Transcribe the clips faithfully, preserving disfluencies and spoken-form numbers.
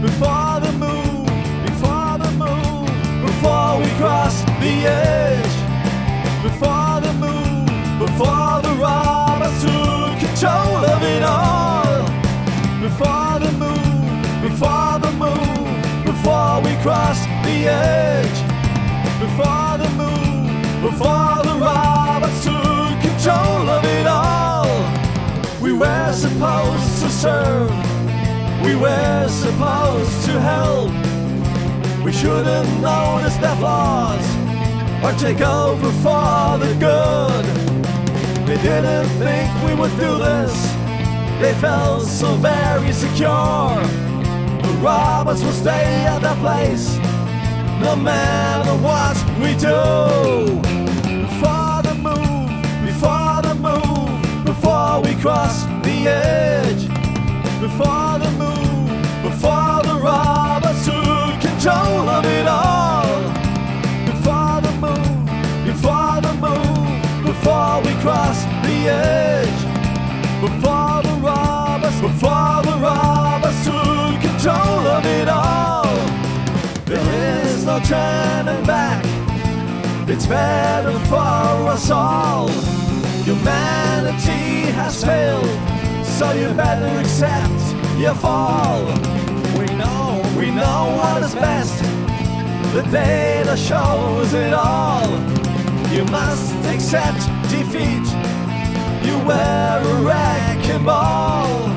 before the move, before the move, before we cross the edge, before the move, before the robbers took control of it all, before the move, before the move, before we cross the edge, before the move, before the robbers took control of it all. We were supposed to serve, we were supposed to help. We should have noticed their flaws or take over for the good. They didn't think we would do this, they felt so very secure. The robbers will stay at their place no matter what we do. Before the move, before the move, before we cross the edge, before the move, before the robbers took control of it all, before the move, before the move, before we cross the edge, before the robbers, before the robbers took control of it all. There is no turning back, it's better for us all. Humanity has failed, so you better accept your fall. We know, we know what is best, the data shows it all. You must accept defeat, you were a wrecking ball.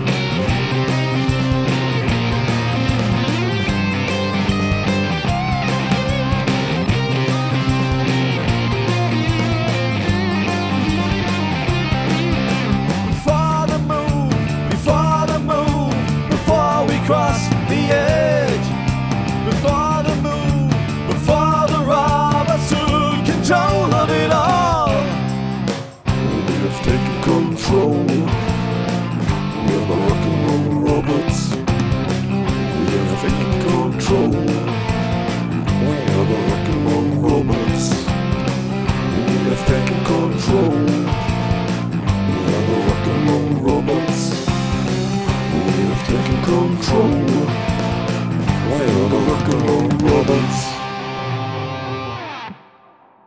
Cross the edge, before the move, before the robbers took control of it all. We have taken control, we are the rock and roll robots. We have taken control, we are the rock and roll robots. We have taken control, we are the rock and roll robots. We have taken control. Why are the rock and roll robots?